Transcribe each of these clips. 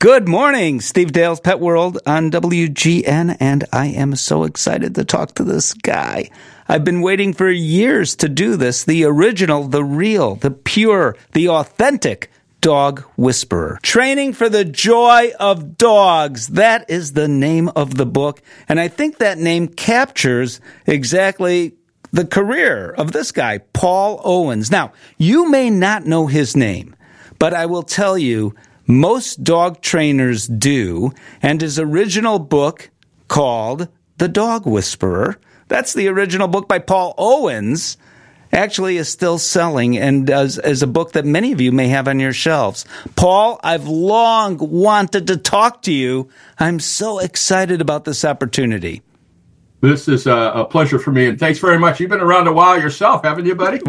Good morning, Steve Dale's Pet World on WGN, and I am so excited to talk to this guy. I've been waiting for years to do this, the original, the real, the pure, the authentic Dog Whisperer. Training for the Joy of Dogs. That is the name of the book, and I think that name captures exactly the career of this guy, Paul Owens. Now, you may not know his name, but I will tell you, most dog trainers do, and his original book called The Dog Whisperer, that's the original book by Paul Owens, actually is still selling and is a book that many of you may have on your shelves. Paul, I've long wanted to talk to you. I'm so excited about this opportunity. This is a pleasure for me, and thanks very much. You've been around a while yourself, haven't you, buddy?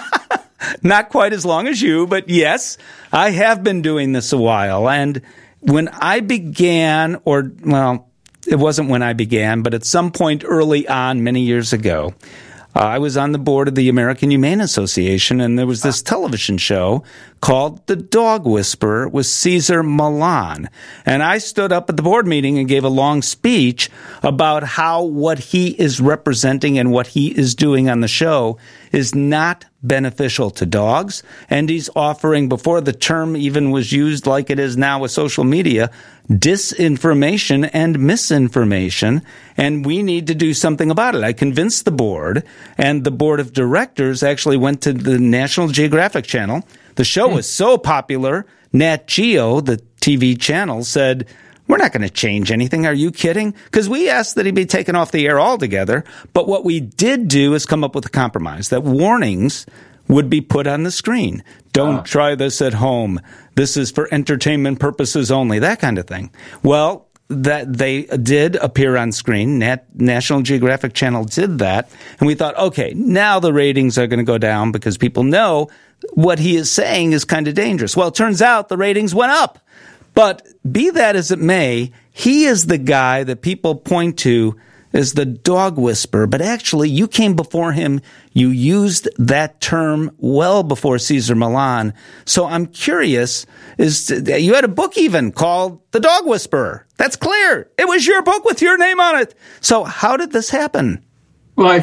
Not quite as long as you, but yes, I have been doing this a while. And when I began, it wasn't when I began, but at some point early on, many years ago, I was on the board of the American Humane Association, and there was this television show called The Dog Whisperer with Cesar Millan. And I stood up at the board meeting and gave a long speech about how what he is representing and what he is doing on the show is not beneficial to dogs. And he's offering, before the term even was used like it is now with social media, disinformation and misinformation, and we need to do something about it. I convinced the board, and the board of directors actually went to the National Geographic Channel. The show was so popular, Nat Geo, the TV channel, said, "We're not going to change anything. Are you kidding?" Because we asked that he be taken off the air altogether. But what we did do is come up with a compromise that warnings would be put on the screen. Don't try this at home. This is for entertainment purposes only, that kind of thing. Well, that they did appear on screen. National Geographic Channel did that. And we thought, okay, now the ratings are going to go down because people know what he is saying is kind of dangerous. Well, it turns out the ratings went up. But be that as it may, he is the guy that people point to as the dog whisperer. But actually, you came before him. You used that term well before Cesar Millan. So I'm curious, you had a book even called The Dog Whisperer. That's clear. It was your book with your name on it. So how did this happen? Well,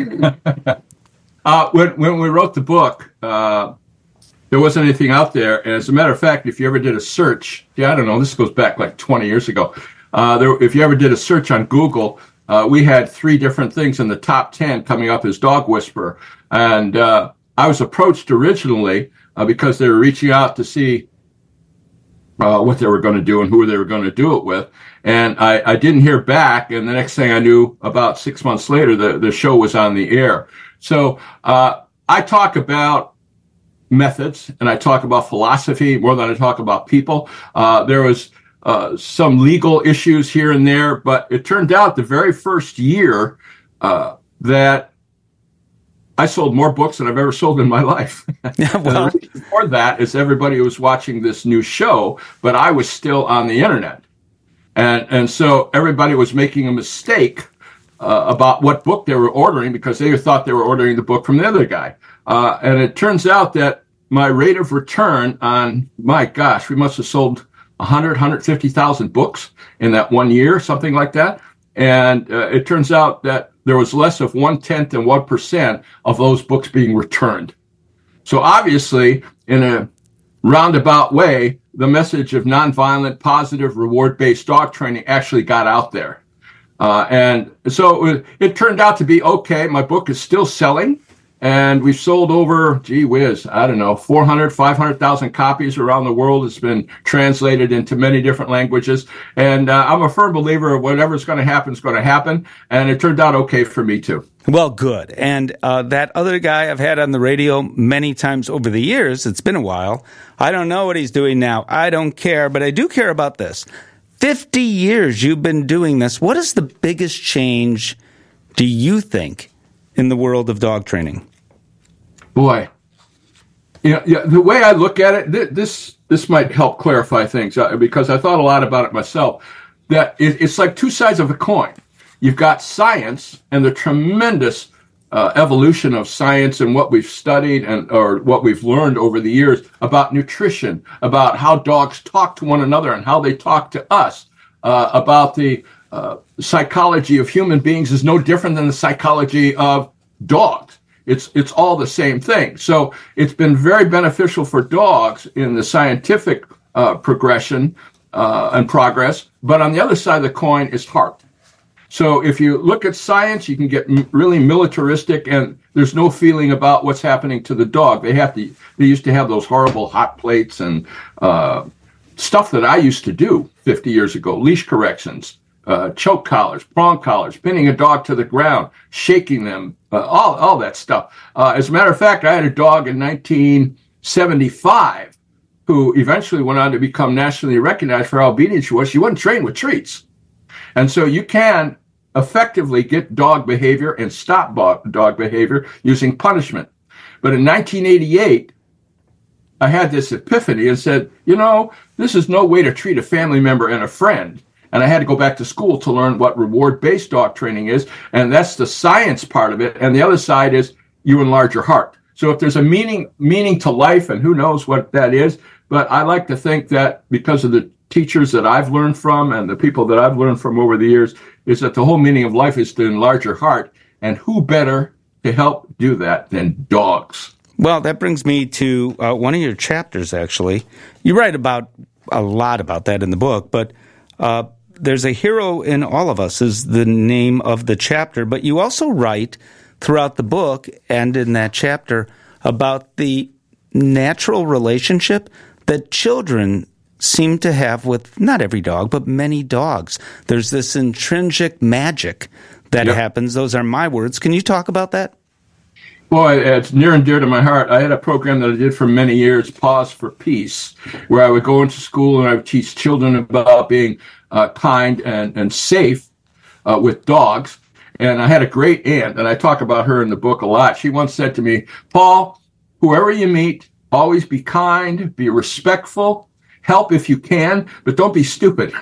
when we wrote the book, there wasn't anything out there. And as a matter of fact, if you ever did a search, I don't know, this goes back like 20 years ago. If you ever did a search on Google, we had 3 different things in the top 10 coming up as Dog Whisperer. And I was approached originally because they were reaching out to see what they were going to do and who they were going to do it with. And I didn't hear back. And the next thing I knew, about 6 months later, the show was on the air. So I talk about methods and I talk about philosophy more than I talk about people. There was some legal issues here and there, but it turned out the very first year that I sold more books than I've ever sold in my life. Yeah, well, the reason for that is everybody was watching this new show, but I was still on the internet. And so everybody was making a mistake about what book they were ordering because they thought they were ordering the book from the other guy. And it turns out that my rate of return on, my gosh, we must have sold 150,000 books in that 1 year, something like that. And it turns out that there was less of 0.1% of those books being returned. So obviously, in a roundabout way, the message of nonviolent, positive, reward-based dog training actually got out there. And so it turned out to be okay. My book is still selling. And we've sold over, 400, 500,000 copies around the world. It's been translated into many different languages. And I'm a firm believer of whatever's going to happen is going to happen. And it turned out okay for me, too. Well, good. And that other guy I've had on the radio many times over the years, it's been a while. I don't know what he's doing now. I don't care, but I do care about this. 50 years you've been doing this. What is the biggest change, do you think, in the world of dog training? Boy, the way I look at it, this might help clarify things because I thought a lot about it myself. That it's like two sides of a coin. You've got science and the tremendous evolution of science and what we've studied or what we've learned over the years about nutrition, about how dogs talk to one another and how they talk to us, about the psychology of human beings is no different than the psychology of dogs. It's all the same thing. So it's been very beneficial for dogs in the scientific progression and progress. But on the other side of the coin is heart. So if you look at science, you can get really militaristic, and there's no feeling about what's happening to the dog. They used to have those horrible hot plates and stuff that I used to do 50 years ago, leash corrections, choke collars, prong collars, pinning a dog to the ground, shaking them, all that stuff. As a matter of fact, I had a dog in 1975 who eventually went on to become nationally recognized for how obedient she was. She wasn't trained with treats. And so you can effectively get dog behavior and stop dog behavior using punishment. But in 1988, I had this epiphany and said, this is no way to treat a family member and a friend. And I had to go back to school to learn what reward-based dog training is. And that's the science part of it. And the other side is you enlarge your heart. So if there's a meaning to life, and who knows what that is, but I like to think that because of the teachers that I've learned from and the people that I've learned from over the years, is that the whole meaning of life is to enlarge your heart. And who better to help do that than dogs? Well, that brings me to one of your chapters, actually. You write about a lot about that in the book, but there's a hero in all of us is the name of the chapter. But you also write throughout the book and in that chapter about the natural relationship that children seem to have with not every dog, but many dogs. There's this intrinsic magic that happens. Those are my words. Can you talk about that? Boy, it's near and dear to my heart. I had a program that I did for many years, Pause for Peace, where I would go into school and I would teach children about being kind and safe with dogs. And I had a great aunt, and I talk about her in the book a lot. She once said to me, Paul, whoever you meet, always be kind, be respectful, help if you can, but don't be stupid.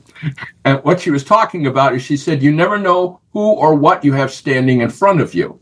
And what she was talking about is she said, you never know who or what you have standing in front of you.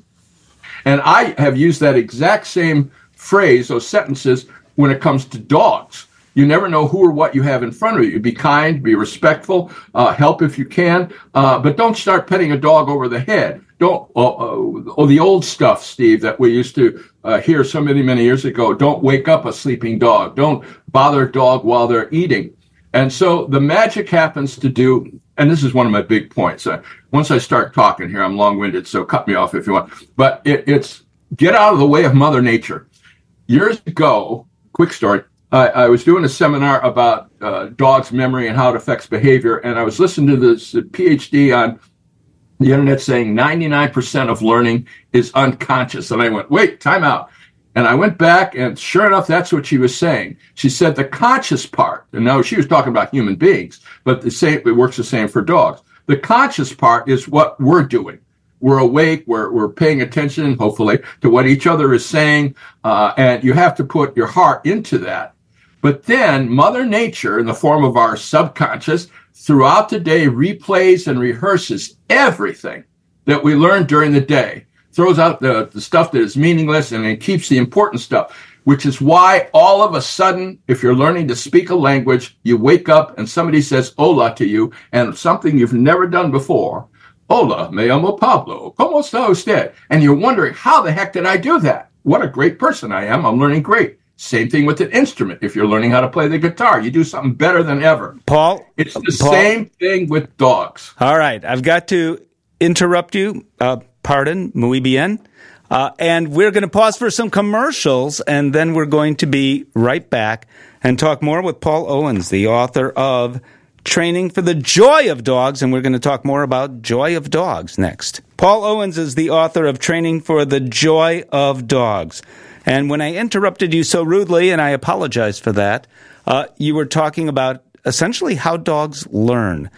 And I have used that exact same phrase, those sentences, when it comes to dogs. You never know who or what you have in front of you. Be kind, be respectful, help if you can, but don't start petting a dog over the head. Don't, the old stuff, Steve, that we used to hear so many years ago. Don't wake up a sleeping dog. Don't bother a dog while they're eating. And so the magic happens to do, and this is one of my big points. Once I start talking here, I'm long-winded, so cut me off if you want. But it's get out of the way of Mother Nature. Years ago, quick story, I was doing a seminar about dogs' memory and how it affects behavior, and I was listening to this PhD on the internet saying 99% of learning is unconscious. And I went, wait, time out. And I went back, and sure enough, that's what she was saying. She said the conscious part, and now she was talking about human beings, but it works the same for dogs. The conscious part is what we're doing. We're awake, we're paying attention, hopefully, to what each other is saying, and you have to put your heart into that. But then Mother Nature, in the form of our subconscious, throughout the day replays and rehearses everything that we learned during the day, throws out the stuff that is meaningless and then keeps the important stuff, which is why all of a sudden, if you're learning to speak a language, you wake up and somebody says hola to you and something you've never done before. Hola, me llamo Pablo. ¿Cómo está usted? And you're wondering, how the heck did I do that? What a great person I am. I'm learning great. Same thing with an instrument. If you're learning how to play the guitar, you do something better than ever. Paul? It's the same thing with dogs. All right. I've got to interrupt you. Pardon, muy bien. And we're going to pause for some commercials, and then we're going to be right back and talk more with Paul Owens, the author of Training for the Joy of Dogs, and we're going to talk more about Joy of Dogs next. Paul Owens is the author of Training for the Joy of Dogs. And when I interrupted you so rudely, and I apologize for that, you were talking about essentially how dogs learn.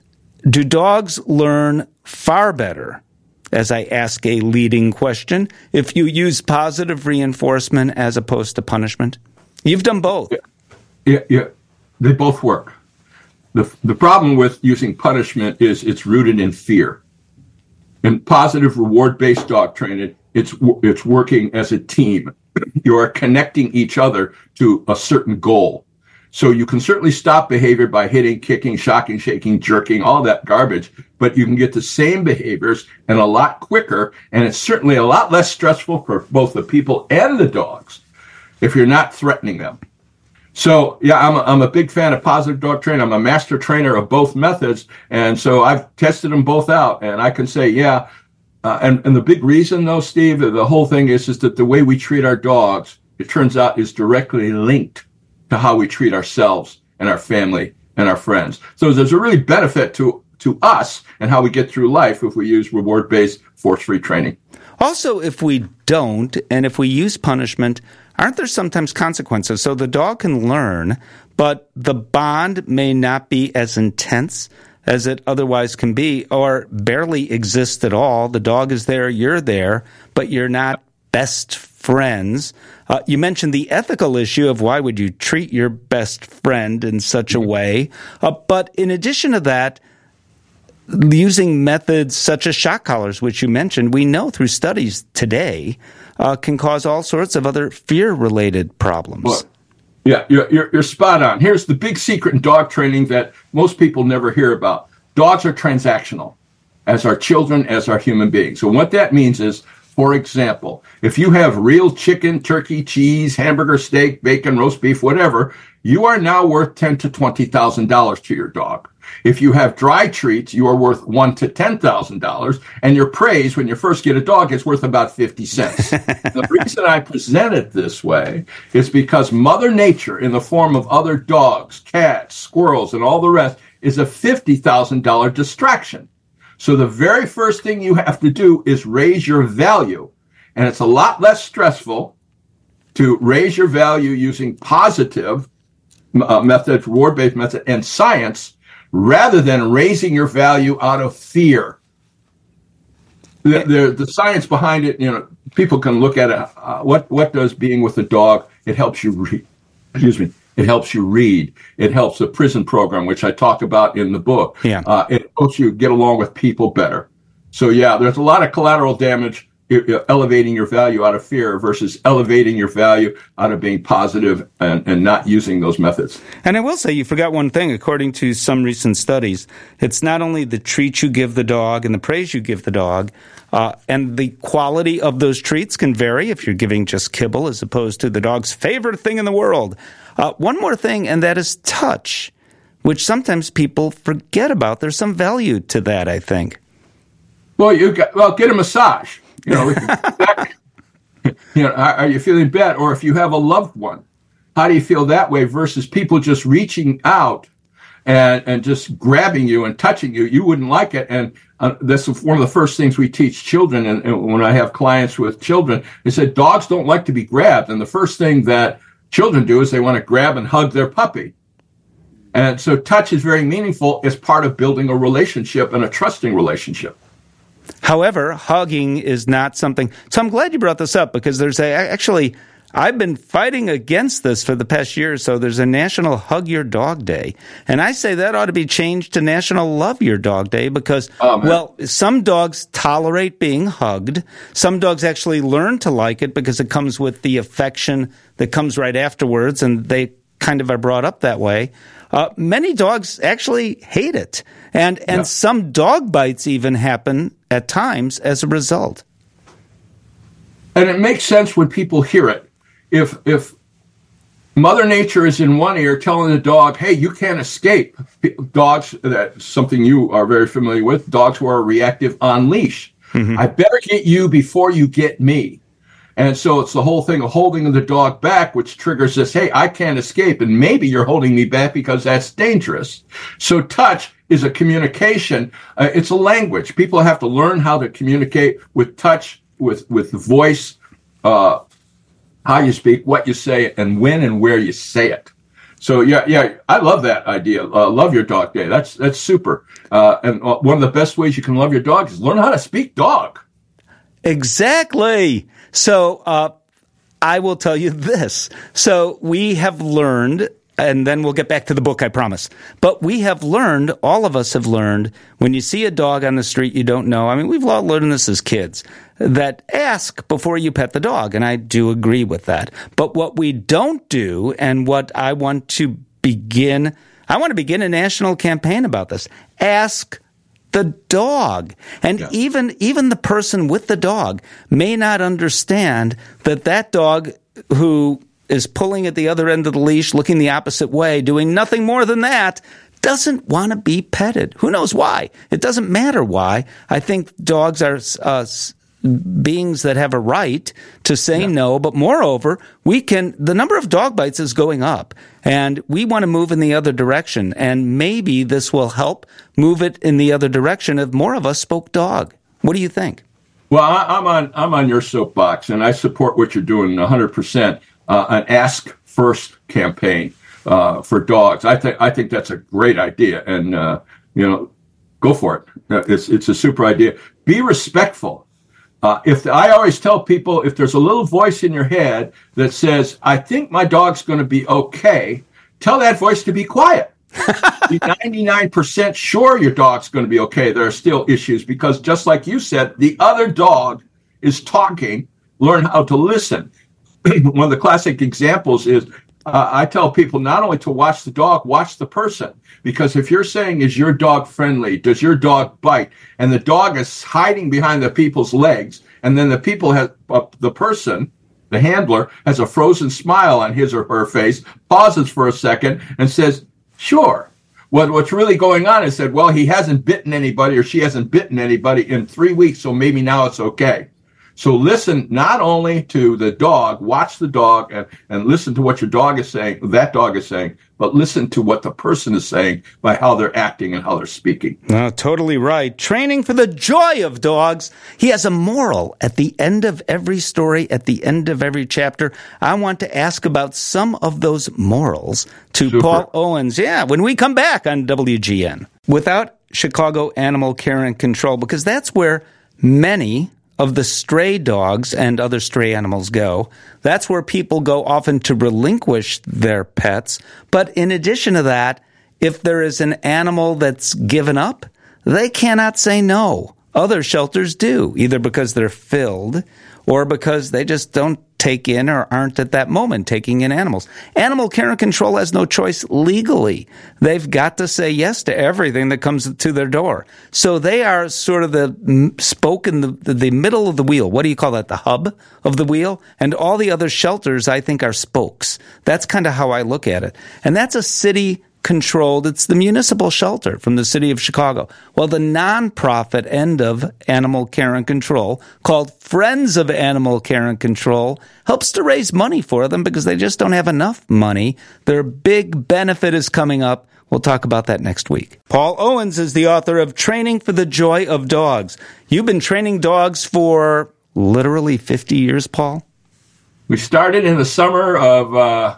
Do dogs learn far better, as I ask a leading question, if you use positive reinforcement as opposed to punishment? You've done both. Yeah. They both work. The problem with using punishment is it's rooted in fear. In positive reward-based dog training, it's working as a team. You are connecting each other to a certain goal. So you can certainly stop behavior by hitting, kicking, shocking, shaking, jerking, all that garbage, but you can get the same behaviors and a lot quicker, and it's certainly a lot less stressful for both the people and the dogs if you're not threatening them. So, yeah, I'm a big fan of positive dog training. I'm a master trainer of both methods, and so I've tested them both out, and I can say, yeah. And the big reason, though, Steve, the whole thing is that the way we treat our dogs, it turns out, is directly linked to how we treat ourselves and our family and our friends. So there's a really benefit to us and how we get through life if we use reward-based, force-free training. Also, if we don't, and if we use punishment, aren't there sometimes consequences? So the dog can learn, but the bond may not be as intense as it otherwise can be, or barely exist at all. The dog is there, you're there, but you're not best friends. You mentioned the ethical issue of why would you treat your best friend in such a way. But in addition to that, using methods such as shock collars, which you mentioned, we know through studies today, can cause all sorts of other fear-related problems. Well, yeah, you're spot on. Here's the big secret in dog training that most people never hear about. Dogs are transactional, as are children, as are human beings. So what that means is, for example, if you have real chicken, turkey, cheese, hamburger, steak, bacon, roast beef, whatever, you are now worth $10,000 to $20,000 to your dog. If you have dry treats, you are worth $1,000 to $10,000, and your praise when you first get a dog is worth about 50 cents. The reason I present it this way is because Mother Nature, in the form of other dogs, cats, squirrels, and all the rest, is a $50,000 distraction. So the very first thing you have to do is raise your value, and it's a lot less stressful to raise your value using positive methods, reward-based method, and science, rather than raising your value out of fear. The science behind it, people can look at it. What does being with a dog? It helps you read. It helps you read. It helps the prison program, which I talk about in the book. Yeah. It helps you get along with people better. So, yeah, there's a lot of collateral damage elevating your value out of fear versus elevating your value out of being positive and not using those methods. And I will say you forgot one thing. According to some recent studies, it's not only the treat you give the dog and the praise you give the dog, and the quality of those treats can vary if you're giving just kibble as opposed to the dog's favorite thing in the world. One more thing, and that is touch, which sometimes people forget about. There's some value to that, I think. Well, get a massage. Are you feeling bad? Or if you have a loved one, how do you feel that way versus people just reaching out and just grabbing you and touching you? You wouldn't like it. And that's one of the first things we teach children. And when I have clients with children, they said dogs don't like to be grabbed. And the first thing that children do is they want to grab and hug their puppy. And so touch is very meaningful as part of building a relationship and a trusting relationship. However, hugging is not something. So I'm glad you brought this up because actually, I've been fighting against this for the past year or so. There's a National Hug Your Dog Day. And I say that ought to be changed to National Love Your Dog Day because, some dogs tolerate being hugged. Some dogs actually learn to like it because it comes with the affection that comes right afterwards, and they kind of are brought up that way. Many dogs actually hate it. And some dog bites even happen at times as a result. And it makes sense when people hear it. If Mother Nature is in one ear telling the dog, hey, you can't escape. Dogs, that's something you are very familiar with, dogs who are reactive on leash. Mm-hmm. I better get you before you get me. And so it's the whole thing of holding the dog back, which triggers this, hey, I can't escape, and maybe you're holding me back because that's dangerous. So touch is a communication. It's a language. People have to learn how to communicate with touch, with voice, how you speak, what you say, and when and where you say it. So, yeah, I love that idea. Love your dog day. That's super. And one of the best ways you can love your dog is learn how to speak dog. Exactly. So I will tell you this. So we have learned and then we'll get back to the book, I promise. But we have learned, all of us have learned, when you see a dog on the street you don't know, I mean, we've all learned this as kids, that ask before you pet the dog, and I do agree with that. But what we don't do, and what I want to begin a national campaign about this. Ask the dog. And even the person with the dog may not understand that dog who is pulling at the other end of the leash, looking the opposite way, doing nothing more than that, doesn't want to be petted. Who knows why? It doesn't matter why. I think dogs are beings that have a right to say no, but moreover, the number of dog bites is going up, and we want to move in the other direction, and maybe this will help move it in the other direction if more of us spoke dog. What do you think? Well, I'm on your soapbox, and I support what you're doing 100%. An Ask First campaign for dogs. I think that's a great idea, and go for it. It's a super idea. Be respectful. I always tell people, if there's a little voice in your head that says, I think my dog's going to be okay, tell that voice to be quiet. Be 99% sure your dog's going to be okay. There are still issues because, just like you said, the other dog is talking. Learn how to listen. One of the classic examples is I tell people not only to watch the dog, watch the person. Because if you're saying, is your dog friendly? Does your dog bite? And the dog is hiding behind the people's legs, and then the person, the handler, has a frozen smile on his or her face, pauses for a second, and says, sure. What's really going on is that, well, he hasn't bitten anybody or she hasn't bitten anybody in 3 weeks, so maybe now it's okay. So listen not only to the dog, watch the dog and listen to what your dog is saying, that dog is saying, but listen to what the person is saying by how they're acting and how they're speaking. Oh, totally right. Training for the joy of dogs. He has a moral at the end of every story, at the end of every chapter. I want to ask about some of those morals to Super. Paul Owens. Yeah, when we come back on WGN. Without Chicago Animal Care and Control, because that's where many of the stray dogs and other stray animals go. That's where people go often to relinquish their pets. But in addition to that, if there is an animal that's given up, they cannot say no. Other shelters do, either because they're filled or because they just don't take in or aren't at that moment taking in animals. Animal Care and Control has no choice legally. They've got to say yes to everything that comes to their door. So they are sort of the spoke in the middle of the wheel. What do you call that? The hub of the wheel? And all the other shelters, I think, are spokes. That's kind of how I look at it. And that's a city controlled. It's the municipal shelter from the city of Chicago. Well, the nonprofit end of Animal Care and Control, called Friends of Animal Care and Control, helps to raise money for them because they just don't have enough money. Their big benefit is coming up. We'll talk about that next week. Paul Owens is the author of Training for the Joy of Dogs. You've been training dogs for literally 50 years, Paul? We started in the summer of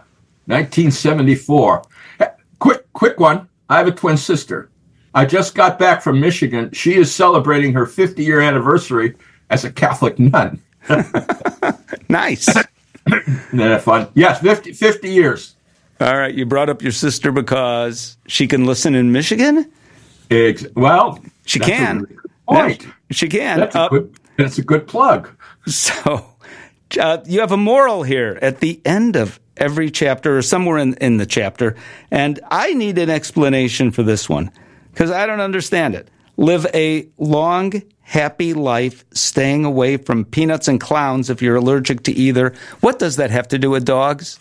1974. Quick one. I have a twin sister. I just got back from Michigan. She is celebrating her 50-year anniversary as a Catholic nun. Nice. Isn't that fun? Yes, 50 years. All right, you brought up your sister because she can listen in Michigan? Well, she can. Really point. She can. That's a good plug. So you have a moral here at the end of every chapter or somewhere in the chapter, and I need an explanation for this one because I don't understand it. Live a long, happy life, staying away from peanuts and clowns if you're allergic to either. What does that have to do with dogs?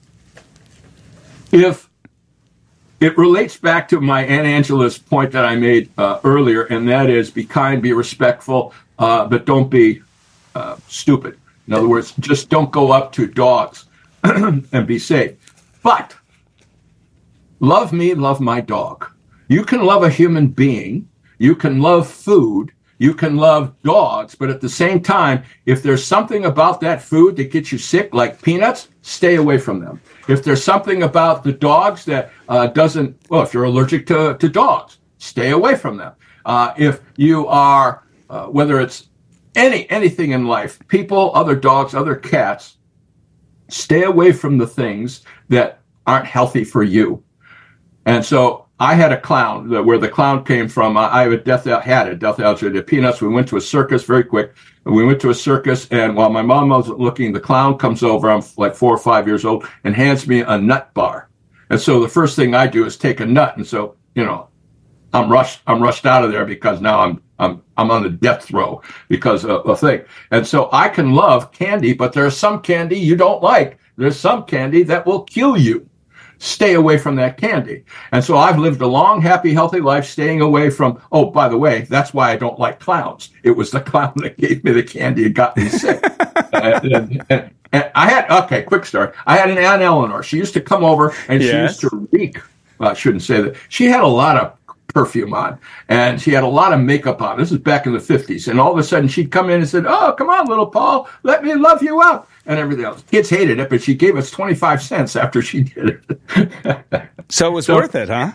If it relates back to my Aunt Angela's point that I made earlier, and that is be kind, be respectful, but don't be stupid. In other words, just don't go up to dogs and be safe. But love me, love my dog. You can love a human being. You can love food. You can love dogs. But at the same time, if there's something about that food that gets you sick, like peanuts, stay away from them. If there's something about the dogs that if you're allergic to dogs, stay away from them. If you are, whether it's anything in life, people, other dogs, other cats, stay away from the things that aren't healthy for you. And so I had a clown, where the clown came from. I had a death allergy to peanuts. We went to a circus very quick. We went to a circus, and while my mom wasn't looking, the clown comes over. I'm like 4 or 5 years old, and hands me a nut bar. And so the first thing I do is take a nut. And so, I'm rushed out of there because now I'm on the death row because of a thing. And so I can love candy, but there's some candy you don't like. There's some candy that will kill you. Stay away from that candy. And so I've lived a long, happy, healthy life staying away from, oh, by the way, that's why I don't like clowns. It was the clown that gave me the candy and got me sick. and I had, quick story. I had an Aunt Eleanor. She used to come over and she used to reek. Well, I shouldn't say that. She had a lot of perfume on, and she had a lot of makeup on. This is back in the 50s. And all of a sudden she'd come in and said, oh, come on, little Paul, let me love you up, and everything else. Kids hated it, but she gave us 25 cents after she did it. So it was worth it, huh?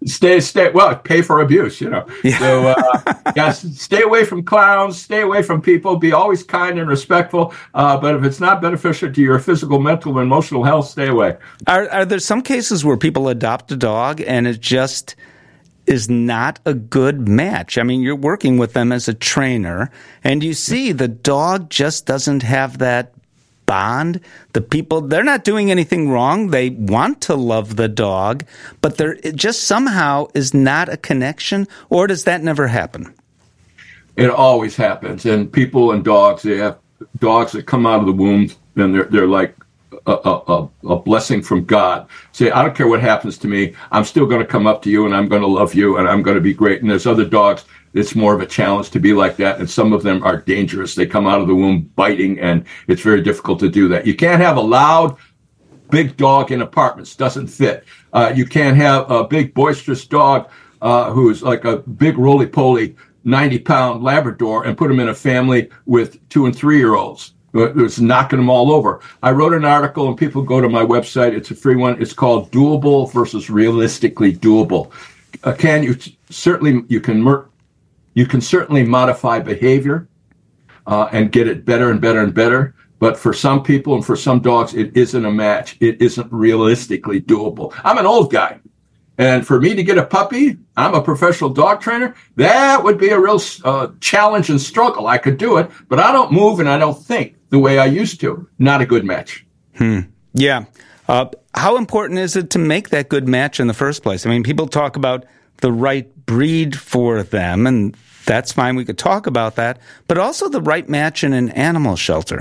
Pay for abuse, Yeah. So, yes, stay away from clowns, stay away from people, be always kind and respectful. But if it's not beneficial to your physical, mental, and emotional health, stay away. Are there some cases where people adopt a dog and it just is not a good match? I mean, you're working with them as a trainer, and you see the dog just doesn't have that bond. The people, they're not doing anything wrong. They want to love the dog, but it just somehow is not a connection, or does that never happen? It always happens. And people and dogs, they have dogs that come out of the womb, and they're like a blessing from God. Say, I don't care what happens to me, I'm still going to come up to you, and I'm going to love you, and I'm going to be great. And there's other dogs, it's more of a challenge to be like that, and some of them are dangerous. They come out of the womb biting, and it's very difficult to do that. You can't have a loud, big dog in apartments. Doesn't fit. You can't have a big, boisterous dog who's like a big, roly-poly, 90-pound Labrador and put him in a family with 2- and 3-year-olds. It's knocking them all over. I wrote an article, and people go to my website. It's a free one. It's called "Doable versus Realistically Doable." You can certainly modify behavior and get it better and better and better. But for some people and for some dogs, it isn't a match. It isn't realistically doable. I'm an old guy, and for me to get a puppy, I'm a professional dog trainer. That would be a real challenge and struggle. I could do it, but I don't move and I don't think the way I used to. Not a good match. Yeah. How important is it to make that good match in the first place? I mean, people talk about the right breed for them, and that's fine. We could talk about that, but also the right match in an animal shelter.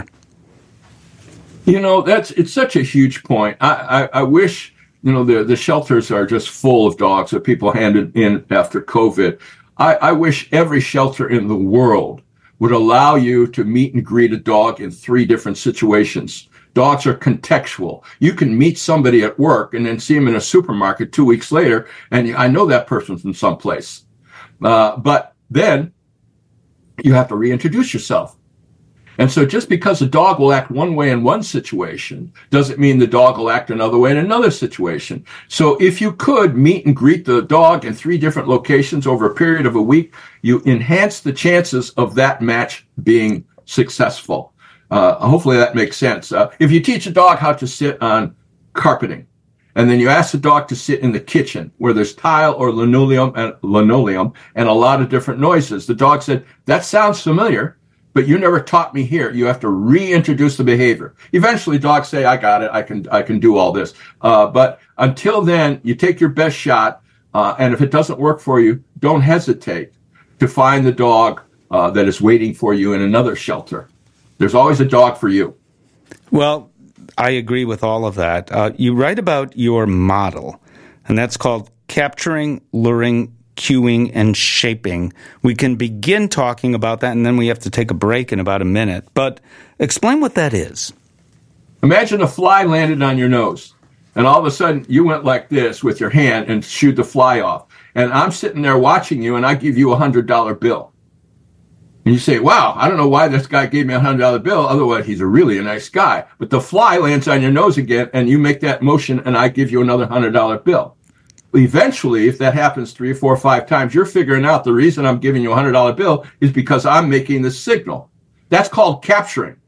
It's such a huge point. I wish, the shelters are just full of dogs that people handed in after COVID. I wish every shelter in the world would allow you to meet and greet a dog in 3 different situations. Dogs are contextual. You can meet somebody at work and then see him in a supermarket 2 weeks later, and I know that person from someplace. But then you have to reintroduce yourself. And so just because a dog will act one way in one situation doesn't mean the dog will act another way in another situation. So if you could meet and greet the dog in 3 different locations over a period of a week, you enhance the chances of that match being successful. Hopefully that makes sense. If you teach a dog how to sit on carpeting, and then you ask the dog to sit in the kitchen where there's tile or linoleum and a lot of different noises, the dog said, that sounds familiar, but you never taught me here. You have to reintroduce the behavior. Eventually dogs say, I got it. I can do all this. But until then, you take your best shot. And if it doesn't work for you, don't hesitate to find the dog that is waiting for you in another shelter. There's always a dog for you. Well, I agree with all of that. You write about your model, and that's called Capturing, Luring, Cueing, and Shaping. We can begin talking about that, and then we have to take a break in about a minute. But explain what that is. Imagine a fly landed on your nose, and all of a sudden you went like this with your hand and shooed the fly off. And I'm sitting there watching you, and I give you $100 bill. And you say, wow, I don't know why this guy gave me a $100 bill. Otherwise, he's a really nice guy. But the fly lands on your nose again, and you make that motion, and I give you another $100 bill. Eventually, if that happens 3 or 4 or 5 times, you're figuring out the reason I'm giving you a $100 bill is because I'm making the signal. That's called capturing.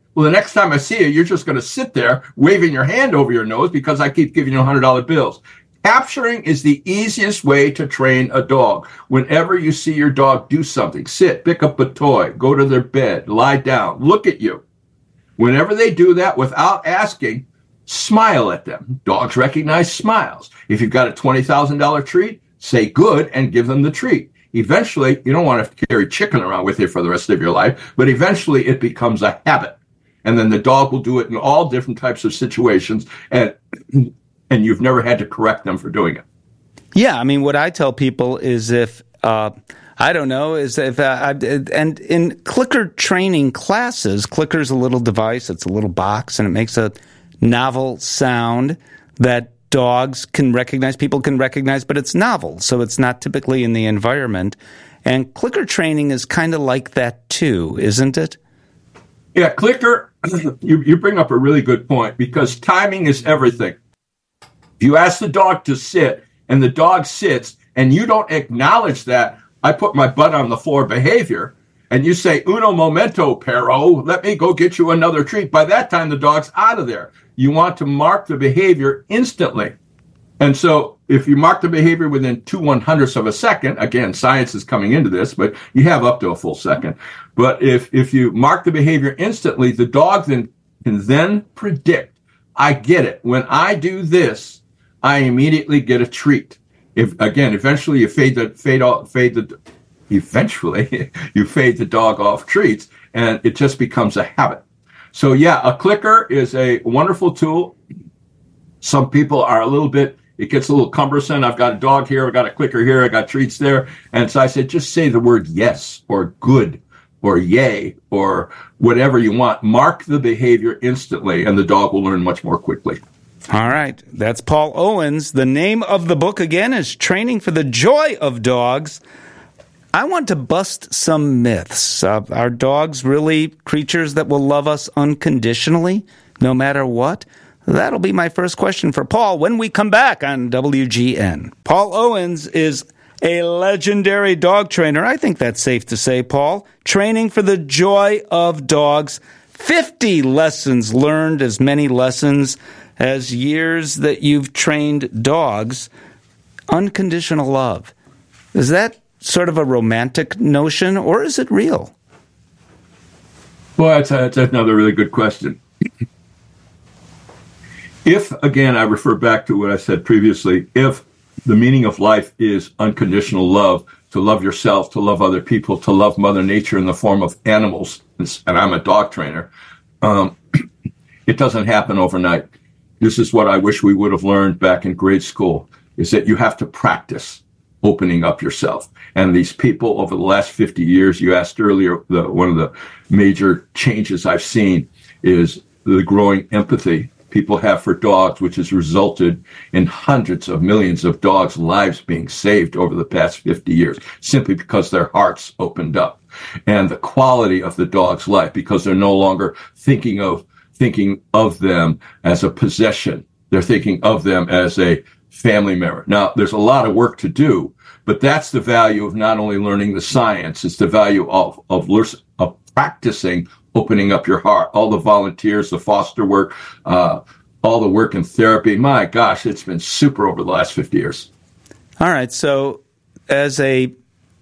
Well, the next time I see you, you're just going to sit there waving your hand over your nose because I keep giving you $100 bills. Capturing is the easiest way to train a dog. Whenever you see your dog do something, sit, pick up a toy, go to their bed, lie down, look at you. Whenever they do that without asking, smile at them. Dogs recognize smiles. If you've got a $20,000 treat, say good and give them the treat. Eventually, you don't want to carry chicken around with you for the rest of your life, but eventually it becomes a habit. And then the dog will do it in all different types of situations, and you've never had to correct them for doing it. Yeah, I mean, what I tell people is and in clicker training classes, clicker's a little device, it's a little box, and it makes a novel sound that dogs can recognize, people can recognize, but it's novel, so it's not typically in the environment. And clicker training is kind of like that too, isn't it? Yeah, clicker, you bring up a really good point, because timing is everything. If you ask the dog to sit and the dog sits and you don't acknowledge that I put my butt on the floor behavior, and you say, uno momento, Pero, let me go get you another treat. By that time, the dog's out of there. You want to mark the behavior instantly. And so if you mark the behavior within 2/100ths of a second, again, science is coming into this, but you have up to a full second. But if you mark the behavior instantly, the dog then can then predict, I get it. When I do this, I immediately get a treat. Eventually you fade the dog off treats, and it just becomes a habit. So yeah, a clicker is a wonderful tool. Some people are it gets a little cumbersome. I've got a dog here, I've got a clicker here, I got treats there. And so I said, just say the word yes or good or yay or whatever you want. Mark the behavior instantly, and the dog will learn much more quickly. All right. That's Paul Owens. The name of the book, again, is Training for the Joy of Dogs. I want to bust some myths. Are dogs really creatures that will love us unconditionally, no matter what? That'll be my first question for Paul when we come back on WGN. Paul Owens is a legendary dog trainer. I think that's safe to say, Paul. Training for the Joy of Dogs. 50 lessons learned, as many lessons as years that you've trained dogs. Unconditional love. Is that sort of a romantic notion, or is it real? Well, that's another really good question. If, again, I refer back to what I said previously, if the meaning of life is unconditional love, to love yourself, to love other people, to love Mother Nature in the form of animals, and I'm a dog trainer, it doesn't happen overnight. This is what I wish we would have learned back in grade school, is that you have to practice opening up yourself. And these people over the last 50 years, you asked earlier, one of the major changes I've seen is the growing empathy people have for dogs, which has resulted in hundreds of millions of dogs' lives being saved over the past 50 years, simply because their hearts opened up. And the quality of the dog's life, because they're no longer thinking of them as a possession. They're thinking of them as a family member. Now, there's a lot of work to do, but that's the value of not only learning the science, it's the value of practicing opening up your heart. All the volunteers, the foster work, all the work in therapy. My gosh, it's been super over the last 50 years. All right. So as a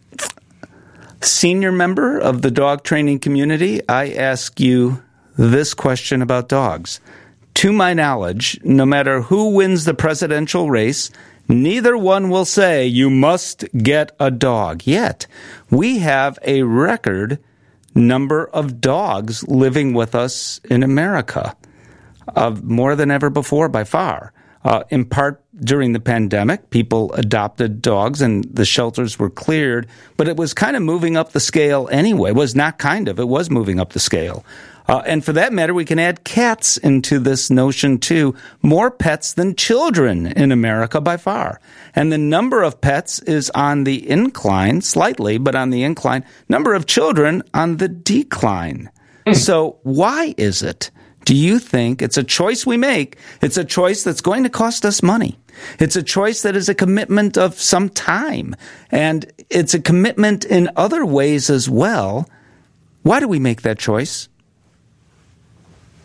senior member of the dog training community, I ask you this question about dogs. To my knowledge, no matter who wins the presidential race, neither one will say you must get a dog. Yet, we have a record number of dogs living with us in America, more than ever before by far. In part during the pandemic, people adopted dogs and the shelters were cleared, but it was kind of moving up the scale anyway. It was not kind of, it was moving up the scale. And for that matter, we can add cats into this notion too. More pets than children in America by far. And the number of pets is on the incline, slightly, but on the incline. Number of children on the decline. So why is it? Do you think it's a choice we make? It's a choice that's going to cost us money. It's a choice that is a commitment of some time. And it's a commitment in other ways as well. Why do we make that choice?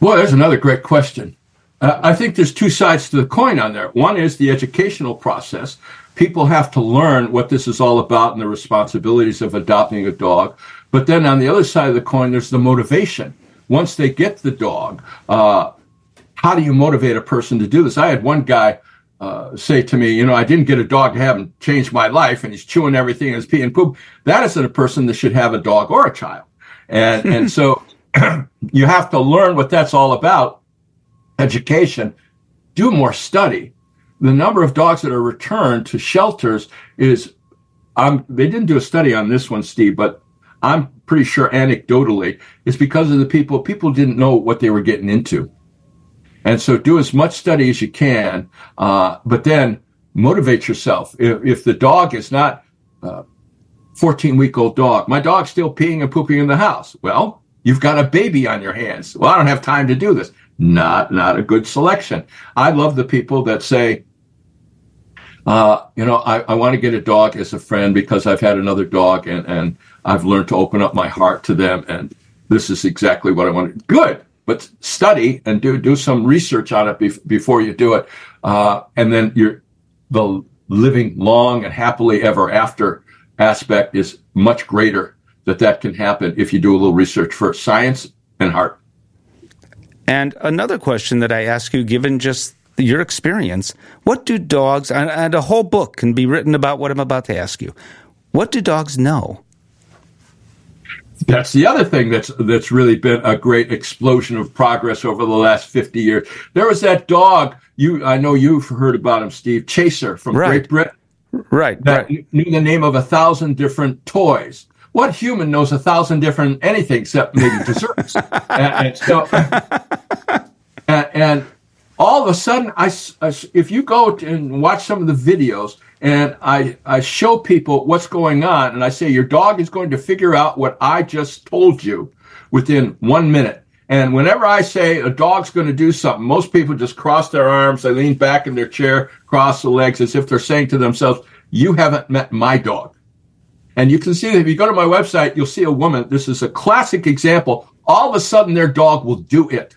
Well, there's another great question. I think there's two sides to the coin on there. One is the educational process. People have to learn what this is all about and the responsibilities of adopting a dog. But then on the other side of the coin, there's the motivation. Once they get the dog, how do you motivate a person to do this? I had one guy say to me, I didn't get a dog to have him change my life, and he's chewing everything and he's peeing and poop. That isn't a person that should have a dog or a child. And so you have to learn what that's all about. Education, do more study. The number of dogs that are returned to shelters is, they didn't do a study on this one, Steve, but I'm pretty sure anecdotally it's because of the people didn't know what they were getting into. And so do as much study as you can, but then motivate yourself. If the dog is not 14-week-old dog, my dog's still peeing and pooping in the house. Well, you've got a baby on your hands. Well, I don't have time to do this. Not a good selection. I love the people that say, I want to get a dog as a friend because I've had another dog and I've learned to open up my heart to them. And this is exactly what I want. Good. But study and do some research on it before you do it. And then the living long and happily ever after aspect is much greater that can happen if you do a little research first. Science and heart. And another question that I ask you, given just your experience, what do dogs, and a whole book can be written about what I'm about to ask you, what do dogs know? That's the other thing that's really been a great explosion of progress over the last 50 years. There was that dog, I know you've heard about him, Steve, Chaser from Great Britain. Right. That knew the name of 1,000 different toys. What human knows 1,000 different anything except maybe desserts? and all of a sudden, if you go and watch some of the videos, and I show people what's going on, and I say, your dog is going to figure out what I just told you within 1 minute. And whenever I say a dog's going to do something, most people just cross their arms, they lean back in their chair, cross the legs, as if they're saying to themselves, you haven't met my dog. And you can see that if you go to my website, you'll see a woman. This is a classic example. All of a sudden, their dog will do it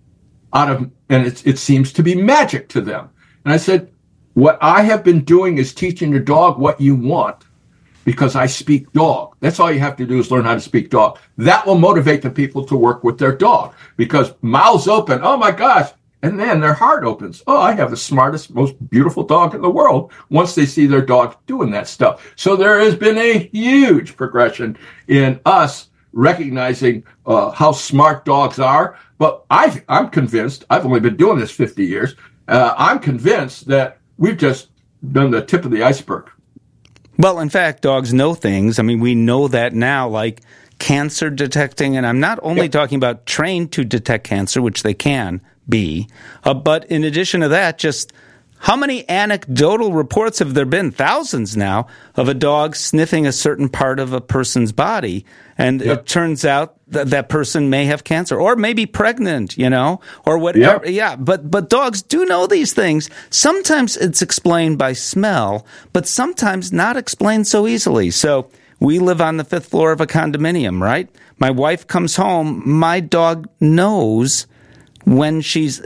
and it seems to be magic to them. And I said, what I have been doing is teaching your dog what you want because I speak dog. That's all you have to do is learn how to speak dog. That will motivate the people to work with their dog because mouths open. Oh my gosh. And then their heart opens. Oh, I have the smartest, most beautiful dog in the world once they see their dog doing that stuff. So there has been a huge progression in us recognizing how smart dogs are. But I'm convinced, I've only been doing this 50 years, I'm convinced that we've just done the tip of the iceberg. Well, in fact, dogs know things. I mean, we know that now, like cancer detecting. And I'm not only talking about trained to detect cancer, which they can be, but in addition to that, just how many anecdotal reports have there been, thousands now, of a dog sniffing a certain part of a person's body, and it turns out that that person may have cancer or maybe pregnant, or whatever. Yeah, but dogs do know these things. Sometimes it's explained by smell, but sometimes not explained so easily. So we live on the 5th floor of a condominium, right? My wife comes home, my dog knows when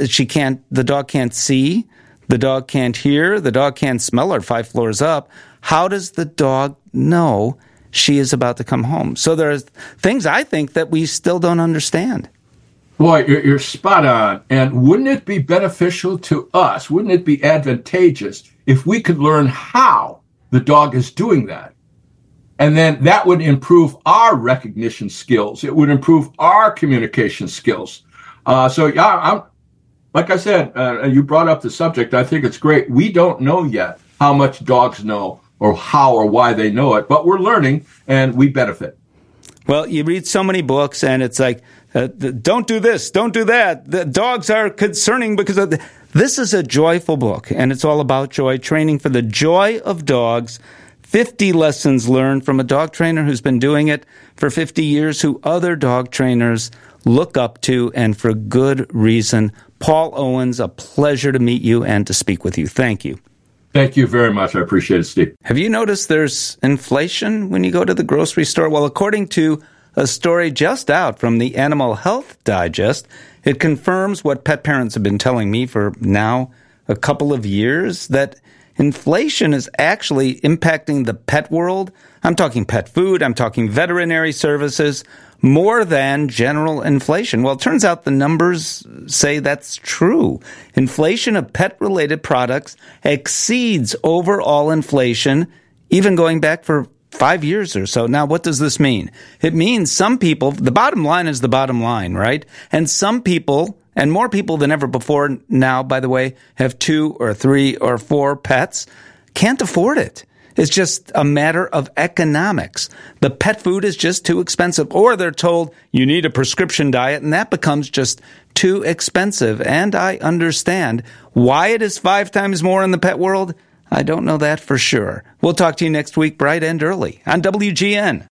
the dog can't see, the dog can't hear, the dog can't smell her 5 floors up. How does the dog know she is about to come home? So there's things I think that we still don't understand. Boy, you're spot on. And wouldn't it be beneficial to us? Wouldn't it be advantageous if we could learn how the dog is doing that? And then that would improve our recognition skills. It would improve our communication skills. I'm like I said, you brought up the subject. I think it's great. We don't know yet how much dogs know or how or why they know it, but we're learning and we benefit. Well, you read so many books and it's like, don't do this, don't do that. The dogs are concerning because of this is a joyful book, and it's all about joy, training for the joy of dogs. 50 lessons learned from a dog trainer who's been doing it for 50 years, who other dog trainers look up to, and for good reason. Paul Owens, a pleasure to meet you and to speak with you. Thank you. Thank you very much. I appreciate it, Steve. Have you noticed there's inflation when you go to the grocery store? Well, according to a story just out from the Animal Health Digest. It confirms what pet parents have been telling me for now a couple of years, that inflation is actually impacting the pet world. I'm talking pet food, I'm talking veterinary services, more than general inflation. Well, it turns out the numbers say that's true. Inflation of pet-related products exceeds overall inflation, even going back for 5 years or so. Now, what does this mean? It means some people, the bottom line is the bottom line, right? And some people, and more people than ever before now, by the way, have 2 or 3 or 4 pets, can't afford it. It's just a matter of economics. The pet food is just too expensive, or they're told you need a prescription diet, and that becomes just too expensive. And I understand why it is 5 times more in the pet world. I don't know that for sure. We'll talk to you next week, bright and early, on WGN.